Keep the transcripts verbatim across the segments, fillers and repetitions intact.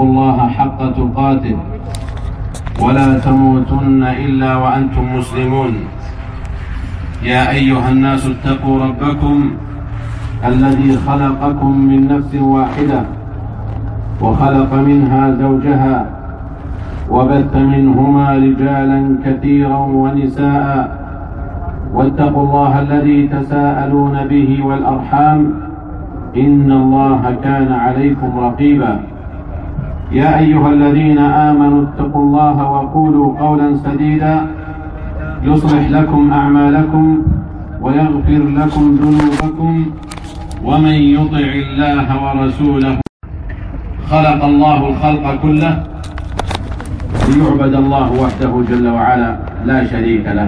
واتقوا الله حق تقاته ولا تموتن إلا وأنتم مسلمون. يا أيها الناس اتقوا ربكم الذي خلقكم من نفس واحدة وخلق منها زوجها وبث منهما رجالا كثيرا ونساء، واتقوا الله الذي تساءلون به والأرحام إن الله كان عليكم رقيبا. يا أيها الذين آمنوا اتقوا الله وقولوا قولا سديدا يصلح لكم أعمالكم ويغفر لكم ذنوبكم، ومن يطع الله ورسوله. خلق الله الخلق كله ليعبد الله وحده جل وعلا لا شريك له.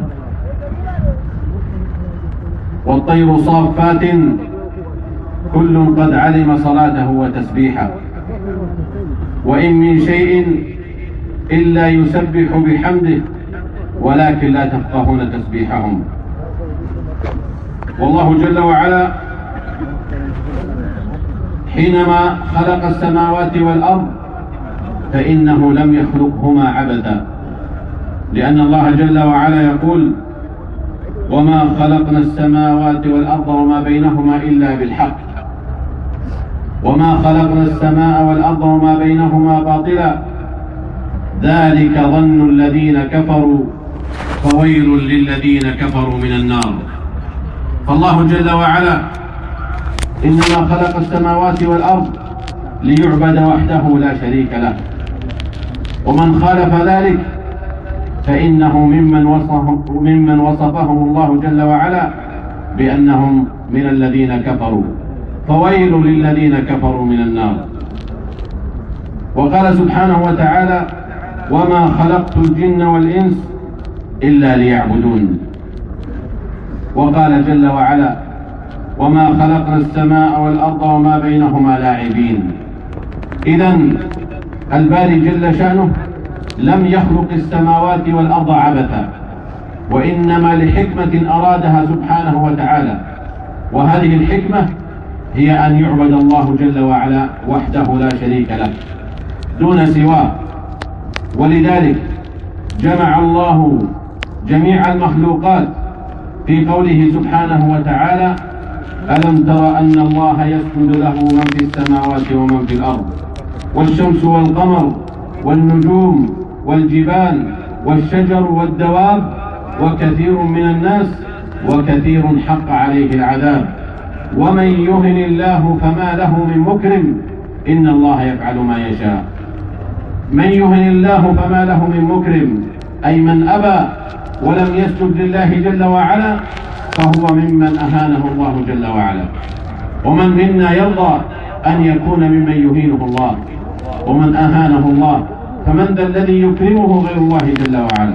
والطير صافات كل قد علم صلاته وتسبيحه، وإن من شيء إلا يسبح بحمده ولكن لا تفقهون تسبيحهم. والله جل وعلا حينما خلق السماوات والأرض فإنه لم يخلقهما عبثا، لأن الله جل وعلا يقول: وما خلقنا السماوات والأرض وما بينهما إلا بالحق، وما خلقنا السماء والأرض وما بينهما باطلا، ذلك ظن الذين كفروا فويل للذين كفروا من النار. فالله جل وعلا إنما خلق السماوات والأرض ليعبد وحده لا شريك له، ومن خالف ذلك فإنه ممن وصفهم, ممن وصفهم الله جل وعلا بأنهم من الذين كفروا، فويل للذين كفروا من النار. وقال سبحانه وتعالى: وما خلقت الجن والإنس إلا ليعبدون. وقال جل وعلا: وما خلقنا السماء والأرض وما بينهما لاعبين. إذن الباري جل شأنه لم يخلق السماوات والأرض عبثا، وإنما لحكمة أرادها سبحانه وتعالى، وهذه الحكمة هي أن يعبد الله جل وعلا وحده لا شريك له دون سواه. ولذلك جمع الله جميع المخلوقات في قوله سبحانه وتعالى: ألم تر أن الله يسجد له من في السماوات ومن في الأرض، والشمس والقمر والنجوم والجبال والشجر والدواب وكثير من الناس وكثير حق عليه العذاب، ومن يهن الله فما له من مكرم إن الله يفعل ما يشاء. من يهن الله فما له من مكرم، أي من أبى ولم يسجد لله جل وعلا فهو ممن أهانه الله جل وعلا. ومن منا يرضى أن يكون ممن يهينه الله ومن أهانه الله، فمن ذا الذي يكرمه غير الله جل وعلا.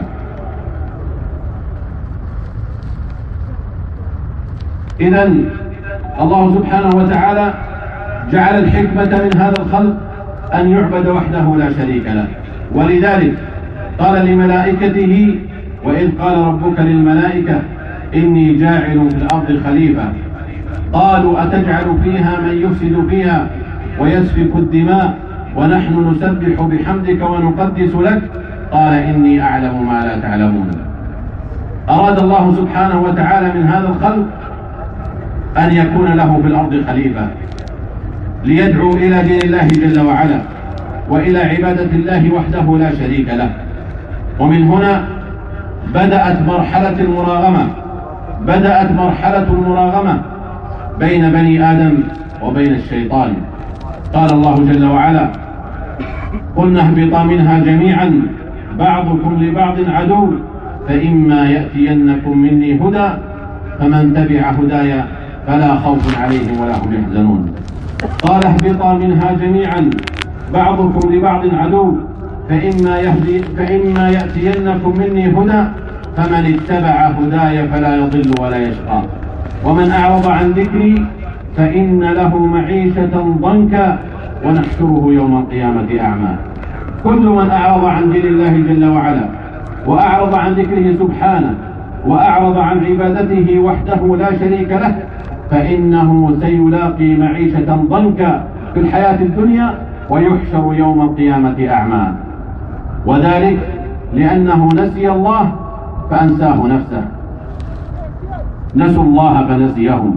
إذن الله سبحانه وتعالى جعل الحكمة من هذا الخلق أن يعبد وحده لا شريك له. ولذلك قال لملائكته: وإذ قال ربك للملائكة إني جاعل في الأرض خليفة، قالوا أتجعل فيها من يفسد فيها ويسفك الدماء ونحن نسبح بحمدك ونقدس لك، قال إني أعلم ما لا تعلمون. أراد الله سبحانه وتعالى من هذا الخلق أن يكون له في الأرض خليفة، ليدعو إلى دين الله جل وعلا وإلى عبادة الله وحده لا شريك له. ومن هنا بدأت مرحلة المراغمة بدأت مرحلة المراغمة بين بني آدم وبين الشيطان. قال الله جل وعلا: قلنا اهبطا منها جميعا بعضكم لبعض عدو فإما يأتينكم مني هدى فمن تبع هدايا فلا خوف عليهم ولا هم يحزنون. قال اهبطا منها جميعا بعضكم لبعض عدو فإما, يهدي فإما يأتينكم مني هدى فمن اتبع هداي فلا يضل ولا يشقى ومن أعرض عن ذكري فإن له معيشة ضنكا ونحشره يوم القيامة أعمى. كل من أعرض عن دين الله جل وعلا وأعرض عن ذكره سبحانه وأعرض عن عبادته وحده لا شريك له فإنه سيلاقي معيشة ضنكا في الحياة الدنيا ويحشر يوم القيامة أعمى، وذلك لأنه نسي الله فأنساه نفسه، نسوا الله فنسيهم.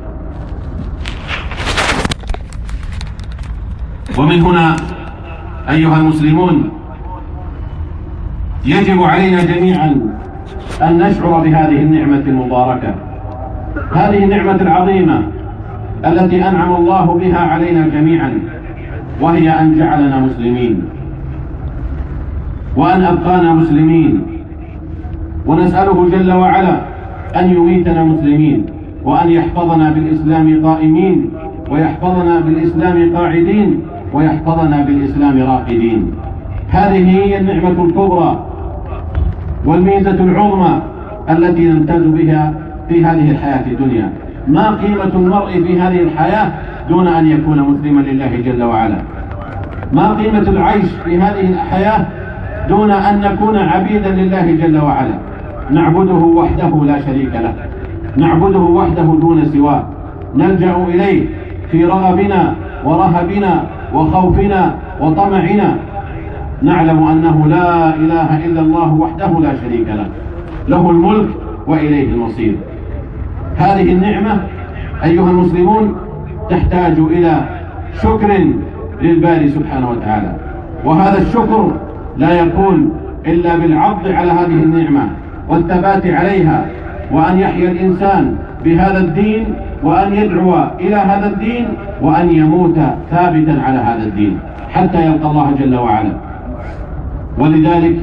ومن هنا أيها المسلمون يجب علينا جميعا أن نشعر بهذه النعمة المباركة، هذه النعمة العظيمة التي أنعم الله بها علينا جميعا، وهي أن جعلنا مسلمين وأن أبقانا مسلمين، ونسأله جل وعلا أن يميتنا مسلمين، وأن يحفظنا بالإسلام قائمين، ويحفظنا بالإسلام قاعدين، ويحفظنا بالإسلام راقدين. هذه هي النعمة الكبرى والميزة العظمى التي نمتاز بها في هذه الحياة الدنيا. ما قيمة المرء في هذه الحياة دون أن يكون مسلما لله جل وعلا؟ ما قيمة العيش في هذه الحياة دون أن نكون عبيدا لله جل وعلا، نعبده وحده لا شريك له، نعبده وحده دون سواه، نلجأ إليه في رغبنا ورهبنا وخوفنا وطمعنا، نعلم أنه لا إله إلا الله وحده لا شريك له، له الملك وإليه المصير. هذه النعمة أيها المسلمون تحتاج إلى شكر للباري سبحانه وتعالى، وهذا الشكر لا يكون إلا بالعض على هذه النعمة والثبات عليها، وأن يحيا الإنسان بهذا الدين، وأن يدعو إلى هذا الدين، وأن يموت ثابتا على هذا الدين حتى يلقى الله جل وعلا. ولذلك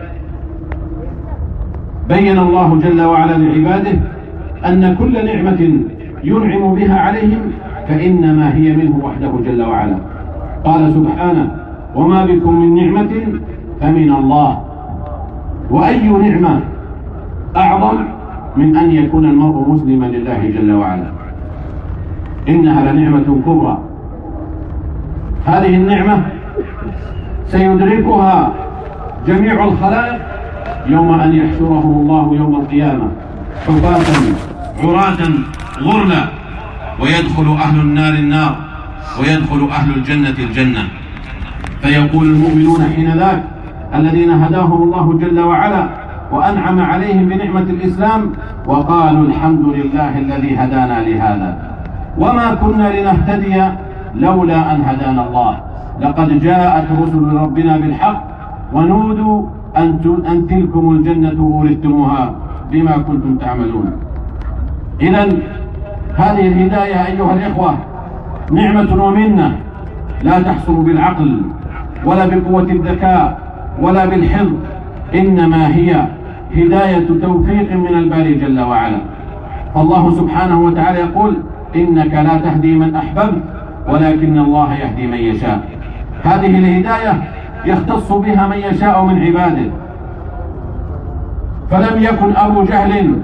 بين الله جل وعلا لعباده أن كل نعمة ينعم بها عليهم فإنما هي منه وحده جل وعلا. قال سبحانه: وما بكم من نعمة فمن الله. وأي نعمة أعظم من أن يكون المرء مسلما لله جل وعلا؟ إنها لنعمة كبرى. هذه النعمة سيدركها جميع الخلائق يوم أن يحشرهم الله يوم القيامة حفاة عراة غرلا، ويدخل أهل النار النار، ويدخل أهل الجنة الجنة، فيقول المؤمنون حين ذاك الذين هداهم الله جل وعلا وأنعم عليهم بنعمة الإسلام، وقالوا الحمد لله الذي هدانا لهذا وما كنا لنهتدي لولا أن هدانا الله، لقد جاءت رسل ربنا بالحق ونودوا أن تلكم الجنة أورثتموها بما كنتم تعملون. إذن هذه الهداية أيها الإخوة نعمة ومنة لا تحصل بالعقل ولا بقوة الذكاء ولا بالحفظ، إنما هي هداية توفيق من الباري جل وعلا. فالله سبحانه وتعالى يقول: إنك لا تهدي من أحببت ولكن الله يهدي من يشاء. هذه الهداية يختص بها من يشاء من عباده، فلم يكن أبو جهل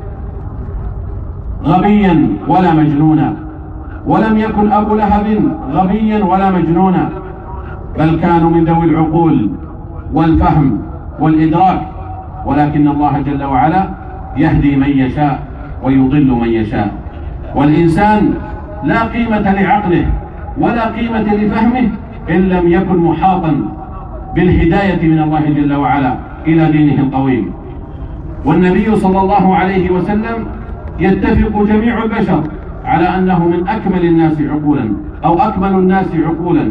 غبيا ولا مجنونا، ولم يكن أبو لهب غبيا ولا مجنونا، بل كانوا من ذوي العقول والفهم والإدراك، ولكن الله جل وعلا يهدي من يشاء ويضل من يشاء. والإنسان لا قيمة لعقله ولا قيمة لفهمه إن لم يكن محاطا بالهداية من الله جل وعلا إلى دينه القويم. والنبي صلى الله عليه وسلم يتفق جميع البشر على أنه من أكمل الناس عقولا أو أكمل الناس عقولا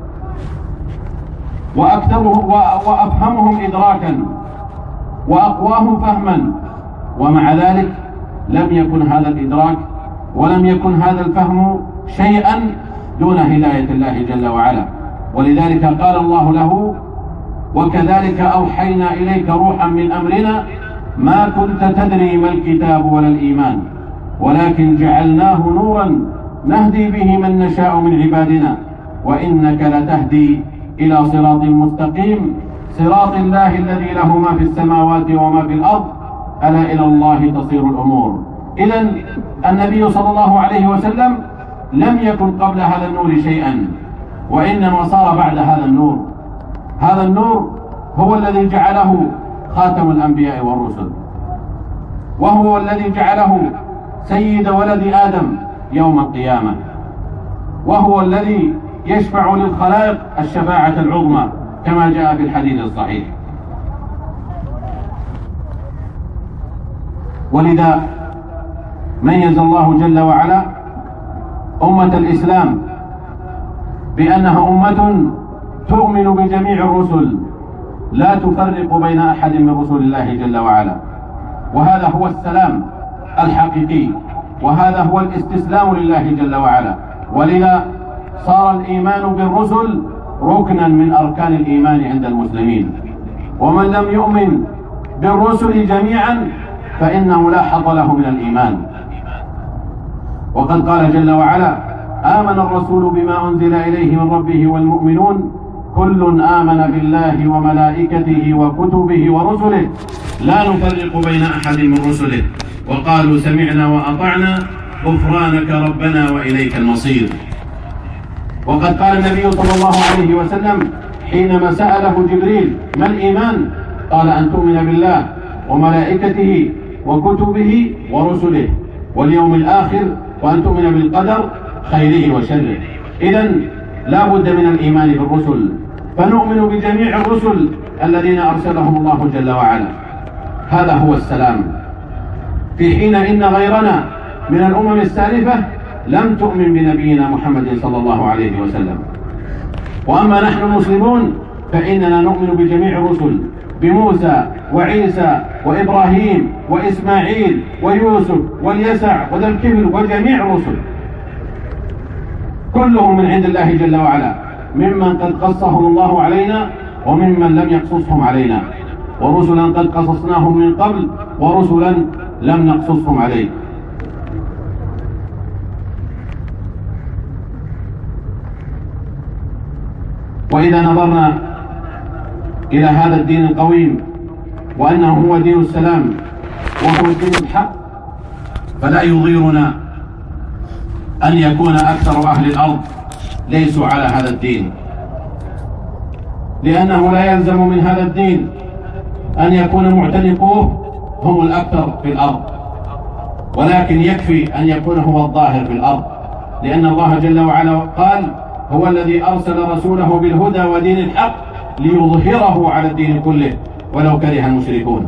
وأكثرهم وأفهمهم إدراكا وأقواهم فهما، ومع ذلك لم يكن هذا الإدراك ولم يكن هذا الفهم شيئا دون هداية الله جل وعلا. ولذلك قال الله له: وكذلك أوحينا إليك روحا من أمرنا ما كنت تدري ما الكتاب ولا الإيمان ولكن جعلناه نورا نهدي به من نشاء من عبادنا وإنك لتهدي إلى صراط مستقيم صراط الله الذي له ما في السماوات وما في الأرض ألا إلى الله تصير الأمور. إذن النبي صلى الله عليه وسلم لم يكن قبل هذا النور شيئا، وإنما صار بعد هذا النور. هذا النور هو الذي جعله خاتم الأنبياء والرسل، وهو الذي جعله سيد ولد آدم يوم القيامة، وهو الذي يشفع للخلائق الشفاعة العظمى كما جاء في الحديث الصحيح. ولذا ميز الله جل وعلا أمة الإسلام بأنها أمة تؤمن بجميع الرسل لا تفرق بين أحد من رسل الله جل وعلا، وهذا هو السلام الحقيقي، وهذا هو الاستسلام لله جل وعلا. ولذا صار الإيمان بالرسل ركنا من أركان الإيمان عند المسلمين، ومن لم يؤمن بالرسل جميعا فإنه لا حظ له من الإيمان. وقد قال جل وعلا: آمن الرسول بما أنزل إليه من ربه والمؤمنون كل آمن بالله وملائكته وكتبه ورسله لا نفرق بين أحد من رسله وقالوا سمعنا وأطعنا غفرانك ربنا وإليك المصير. وقد قال النبي صلى الله عليه وسلم حينما سأله جبريل: ما الإيمان؟ قال: أن تؤمن بالله وملائكته وكتبه ورسله واليوم الآخر وأن تؤمن بالقدر خيره وشره. إذن لا بد من الإيمان بالرسل، فنؤمن بجميع الرسل الذين أرسلهم الله جل وعلا. هذا هو السلام، في حين إن غيرنا من الأمم السالفة لم تؤمن بنبينا محمد صلى الله عليه وسلم. وأما نحن المسلمون فإننا نؤمن بجميع الرسل، بموسى وعيسى وإبراهيم وإسماعيل ويوسف واليسع وذا الكفل وجميع الرسل كلهم من عند الله جل وعلا، ممن قد قصهم الله علينا وممن لم يقصصهم علينا، ورسلا قد قصصناهم من قبل ورسلا لم نقصصهم عليه. وإذا نظرنا إلى هذا الدين القويم وأنه هو دين السلام وهو الدين الحق، فلا يضيرنا أن يكون أكثر أهل الأرض ليسوا على هذا الدين، لأنه لا يلزم من هذا الدين أن يكون معتنقوه هم الأكثر في الأرض، ولكن يكفي أن يكون هو الظاهر في الأرض، لأن الله جل وعلا قال: هو الذي أرسل رسوله بالهدى ودين الحق ليظهره على الدين كله ولو كره المشركون.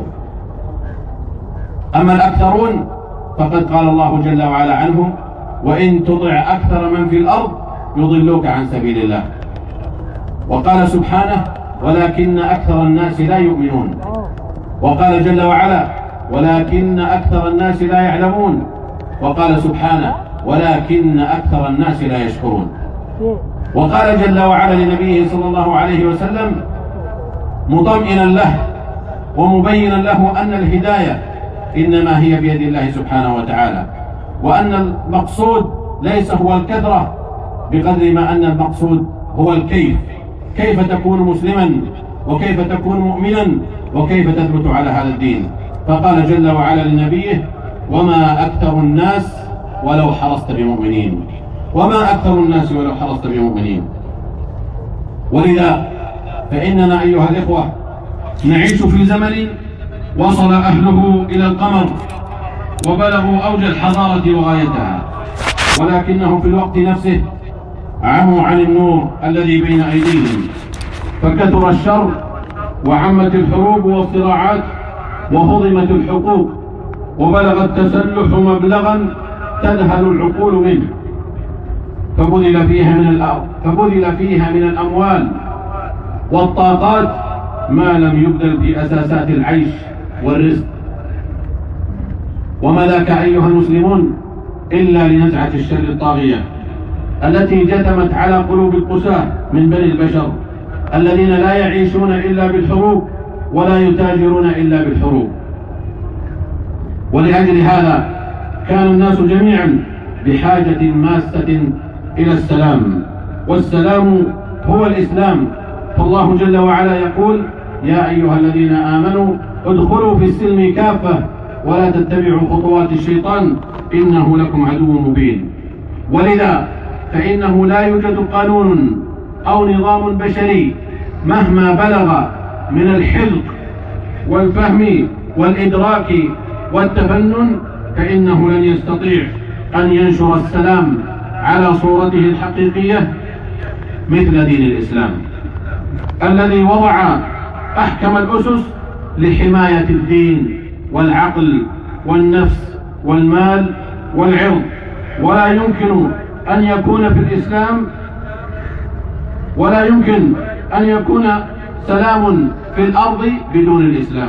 أما الأكثرون فقد قال الله جل وعلا عنهم: وإن تطع أكثر من في الأرض يضلوك عن سبيل الله. وقال سبحانه: ولكن أكثر الناس لا يؤمنون. وقال جل وعلا: ولكن أكثر الناس لا يعلمون. وقال سبحانه: ولكن أكثر الناس لا يشكرون. وقال جل وعلا لنبيه صلى الله عليه وسلم مطمئنا له ومبينا له أن الهداية إنما هي بيد الله سبحانه وتعالى، وأن المقصود ليس هو الكثرة بقدر ما أن المقصود هو الكيف، كيف تكون مسلما وكيف تكون مؤمنا وكيف تثبت على هذا الدين. فقال جل وعلا لنبيه: وما أكثر الناس ولو حرصت بمؤمنين. وما أكثر الناس ولو حرصت بمؤمنين. ولذا فإننا أيها الإخوة نعيش في زمن وصل أهله إلى القمر وبلغوا أوج الحضارة وغايتها، ولكنهم في الوقت نفسه عموا عن النور الذي بين أيديهم، فكثر الشر وعمت الحروب والصراعات وهضمت الحقوق، وبلغ التسلح مبلغا تذهل العقول منه، فبذل فيها من الأرض فبذل فيها من الأموال والطاقات ما لم يبذل في أساسات العيش والرزق. وما ذاك أيها المسلمون إلا لنزعة الشر الطاغية التي جثمت على قلوب القساة من بني البشر الذين لا يعيشون إلا بالحروب ولا يتاجرون إلا بالحروب. ولأجل هذا كان الناس جميعا بحاجة ماسة إلى السلام، والسلام هو الإسلام. فالله جل وعلا يقول: يا أيها الذين آمنوا ادخلوا في السلم كافة ولا تتبعوا خطوات الشيطان إنه لكم عدو مبين. ولذا فإنه لا يوجد قانون أو نظام بشري مهما بلغ من الحذق والفهم والإدراك والتفنن فإنه لن يستطيع أن ينشر السلام على صورته الحقيقية مثل دين الإسلام الذي وضع أحكم الأسس لحماية الدين والعقل والنفس والمال والعرض. ولا يمكن أن يكون في الإسلام ولا يمكن أن يكون سلام في الأرض بدون الإسلام،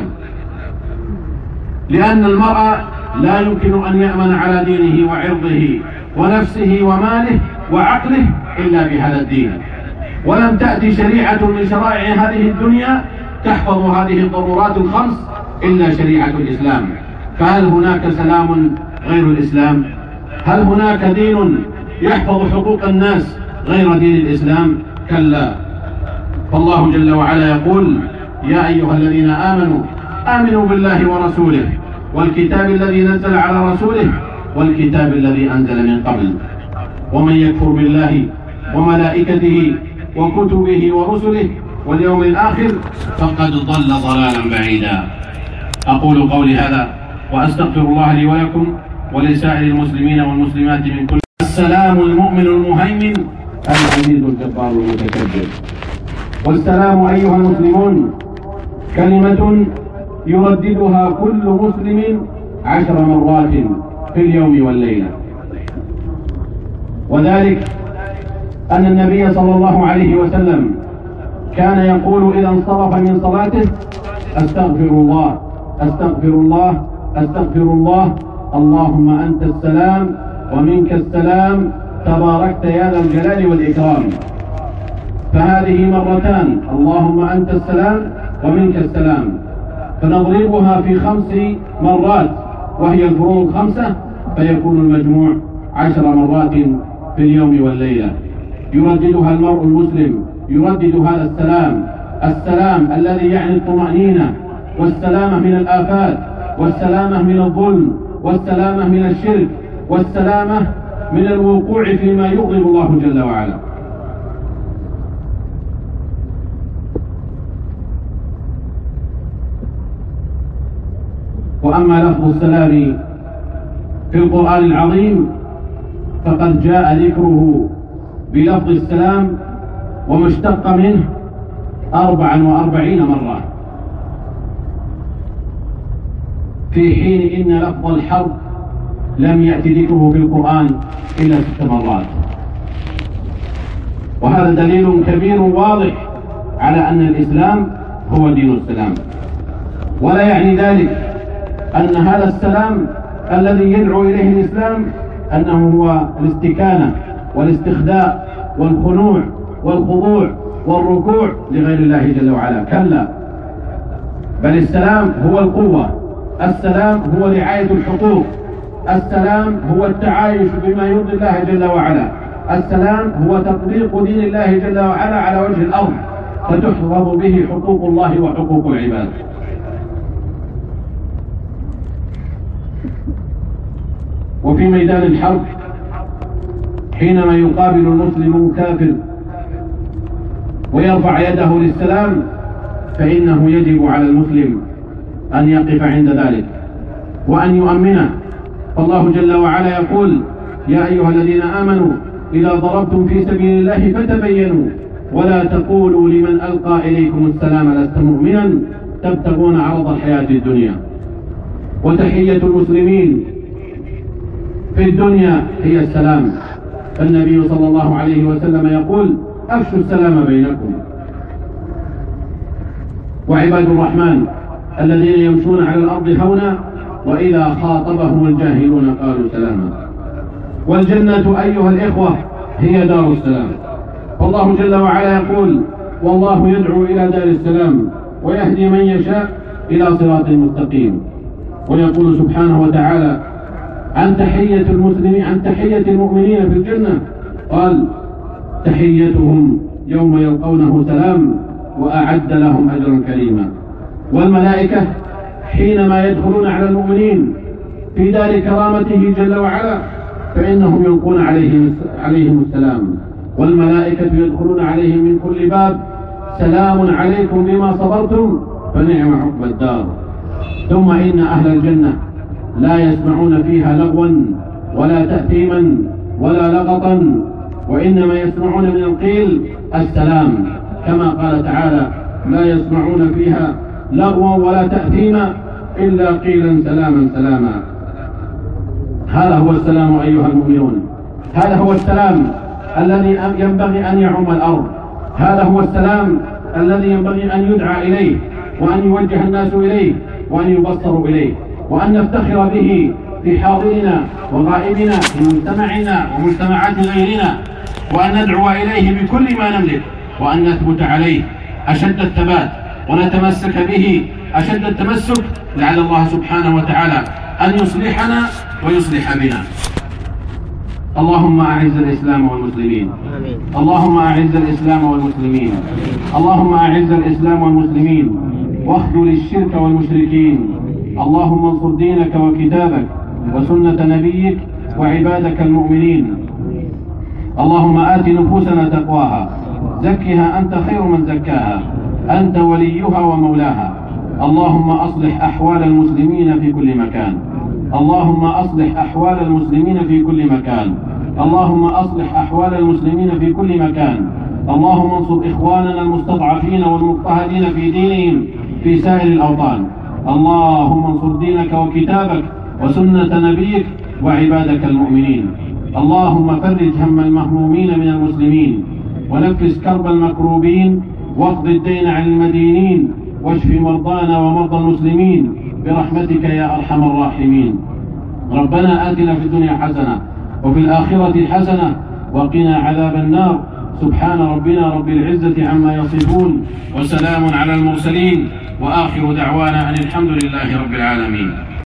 لأن المرء لا يمكن أن يأمن على دينه وعرضه ونفسه وماله وعقله إلا بهذا الدين. ولم تأتي شريعة من شرائع هذه الدنيا تحفظ هذه الضرورات الخمس إلا شريعة الإسلام. فهل هناك سلام غير الإسلام؟ هل هناك دين يحفظ حقوق الناس غير دين الإسلام؟ كلا. فالله جل وعلا يقول: يا أيها الذين آمنوا آمنوا بالله ورسوله والكتاب الذي نزل على رسوله والكتاب الذي أنزل من قبل، ومن يكفر بالله وملائكته وكتبه ورسله واليوم الآخر فقد ضل ضلالا بعيدا. أقول قولي هذا وأستغفر الله لي ولكم ولسائر المسلمين والمسلمات من كل. السلام المؤمن المهيمن العزيز الجبار المتكبر. والسلام أيها المسلمون كلمة يرددها كل مسلم عشر مرات في اليوم والليلة، وذلك أن النبي صلى الله عليه وسلم كان يقول إذا انصرف من صلاته: أستغفر الله أستغفر الله أستغفر الله اللهم أنت السلام ومنك السلام تباركت يا ذا الجلال والإكرام. فهذه مرتان: اللهم أنت السلام ومنك السلام، فنضربها في خمس مرات وهي الفروض خمسة، فيكون المجموع عشر مرات في اليوم والليلة. يرددها المرء المسلم، يردد هذا السلام، السلام الذي يعني الطمأنينة والسلامة من الآفات والسلامة من الظلم والسلامة من الشرك والسلامة من الوقوع فيما يغضب الله جل وعلا. وأما لفظ السلام في القرآن العظيم فقد جاء ذكره بلفظ السلام وما اشتق منه أربعا وأربعين مرة، في حين إن لفظ الحرب لم يأتي ذكره في القرآن إلا ست مرات. وهذا دليل كبير واضح على أن الإسلام هو دين السلام. ولا يعني ذلك أن هذا السلام الذي يدعو إليه الإسلام أنه هو الاستكانة والاستخداء والخنوع والخضوع والركوع لغير الله جل وعلا، كلا، بل السلام هو القوة، السلام هو رعاية الحقوق، السلام هو التعايش بما يرضي الله جل وعلا، السلام هو تطبيق دين الله جل وعلا على وجه الأرض فتحفظ به حقوق الله وحقوق العباد. وفي ميدان الحرب حينما يقابل المسلم كافر ويرفع يده للسلام فإنه يجب على المسلم أن يقف عند ذلك وأن يؤمنه. فالله جل وعلا يقول: يا أيها الذين آمنوا إذا ضربتم في سبيل الله فتبينوا ولا تقولوا لمن ألقى إليكم السلام لست مؤمنا تبتغون عرض الحياة الدنيا. وتحية المسلمين في الدنيا هي السلام. النبي صلى الله عليه وسلم يقول: أفشوا السلام بينكم. وعباد الرحمن الذين يمشون على الأرض هونا وإذا خاطبهم الجاهلون قالوا سلاما. والجنة أيها الإخوة هي دار السلام. فالله جل وعلا يقول: والله يدعو إلى دار السلام ويهدي من يشاء إلى صراط مستقيم. ويقول سبحانه وتعالى عن تحية المسلمين عن تحية المؤمنين في الجنة قال: تحيتهم يوم يلقونه سلام وأعد لهم أجرا كريما. والملائكة حينما يدخلون على المؤمنين في دار كرامته جل وعلا فإنهم يلقون عليهم عليهم السلام، والملائكة يدخلون عليهم من كل باب: سلام عليكم بما صبرتم فنعم عقبى الدار. ثم إن أهل الجنة لا يسمعون فيها لغوا ولا تأثيما ولا لغطا وإنما يسمعون من القيل السلام، كما قال تعالى: لا يسمعون فيها لغوا ولا تأثيما إلا قيلا سلاما سلاما. هذا هو السلام أيها المؤمنون، هذا هو السلام الذي ينبغي أن يعم الأرض، هذا هو السلام الذي ينبغي أن يدعى إليه وأن يوجه الناس إليه وأن يبصروا إليه وأن نفتخر به في حاضرنا وغائبنا في مجتمعنا ومجتمعات غيرنا، وأن ندعو إليه بكل ما نملك، وأن نثبت عليه أشد الثبات ونتمسك به أشد التمسك، لعل الله سبحانه وتعالى أن يصلحنا ويصلح بنا. اللهم أعز الإسلام والمسلمين، اللهم أعز الإسلام والمسلمين، اللهم أعز الإسلام والمسلمين واخذل الشرك والمشركين. اللهم انصر دينك وكتابك وسنة نبيك وعبادك المؤمنين. اللهم آت نفوسنا تقواها، زكها أنت خير من زكاها، أنت وليها ومولاها. اللهم أصلح أحوال المسلمين في كل مكان، اللهم أصلح أحوال المسلمين في كل مكان، اللهم أصلح أحوال المسلمين في كل مكان. اللهم انصر إخواننا المستضعفين والمضطهدين في دينهم في سائر الأوطان. اللهم انصر دينك وكتابك وسنة نبيك وعبادك المؤمنين. اللهم فرج هم المهمومين من المسلمين، ونفس كرب المكروبين، واقض الدين عن المدينين، واشف مرضانا ومرضى المسلمين برحمتك يا أرحم الراحمين. ربنا آتنا في الدنيا حسنة وفي الآخرة حسنة وقنا عذاب النار. سبحان ربنا رب العزة عما يصفون، وسلام على المرسلين، وآخر دعوانا أن الحمد لله رب العالمين.